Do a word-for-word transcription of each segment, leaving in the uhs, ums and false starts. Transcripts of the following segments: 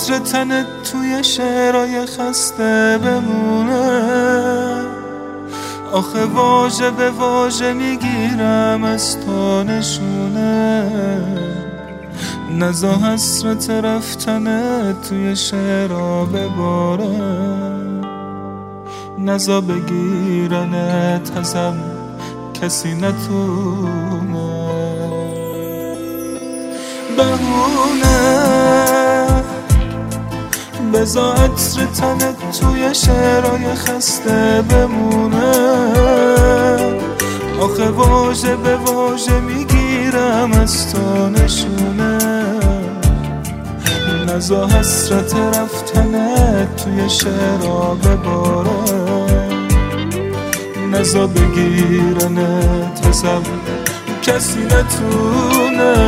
عطر تنت توی شعرهای خسته بمونه. آخه واژه به واژه میگیرم از تو نشونه. نزا حسرت رفتنت توی شعرها بباره. نزا بگیرنت ازم کسی نتونه. بهونه بزا عطر تنت توی شعرهای خسته بمونه. آخه واژه به واژه میگیرم از تو نشونه. نزا حسرت رفتنت توی شعرها بباره. نزا بگیرنت ازم کسی نتونه.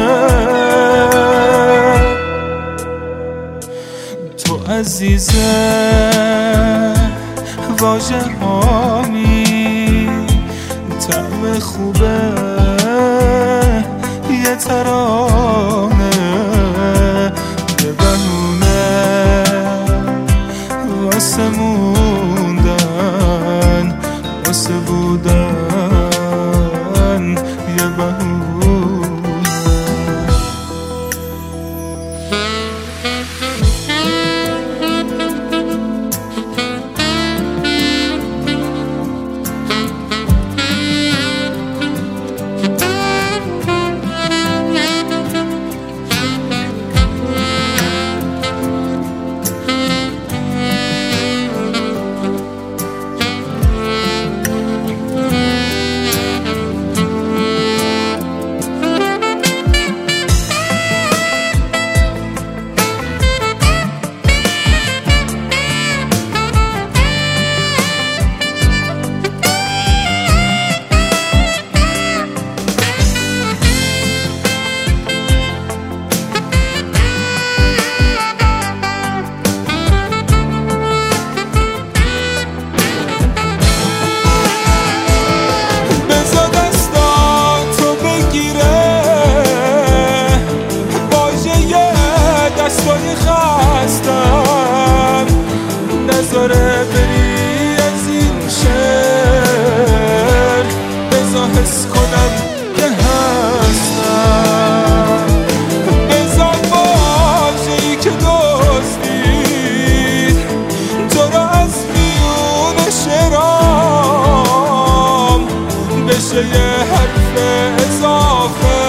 تو عزیزه واژه هامی طعم خوبه یه ترانه. یه بهونه واسه موندن واسه بودن. یه بهونه خستم. نذاره بری از این شهر. بذار حس کنم که هستم. بذار واژه‌ای که دزدید تو را از میون شعرام بشه یه حرف اضافه.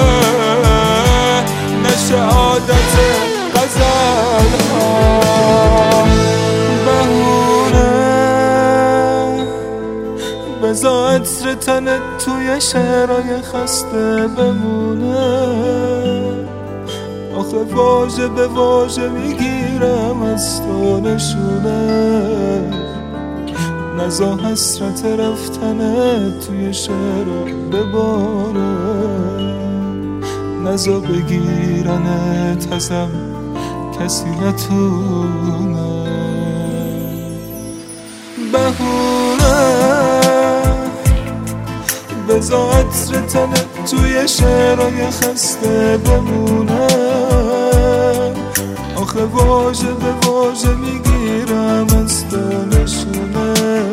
نشه عادت بهونه بزا عطر تنت توی شعرهای خسته بمونه. آخه واژه به واژه میگیرم از تو نشونه. نزا حسرت رفتنت توی شعرها بباره. نزا بگیرنت ازم کسی نتونه. بهونه بزا عطر تنت توی شعرهای خسته بمونه. آخه واژه به واژه میگیرم از تو نشونه.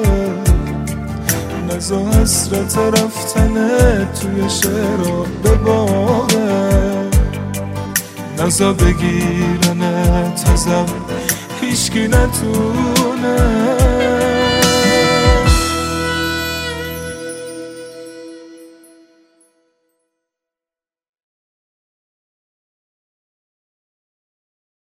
نزا حسرت رفتنت توی شعرها بباره. نزا بگیرنت ازم هیچکی نتونه.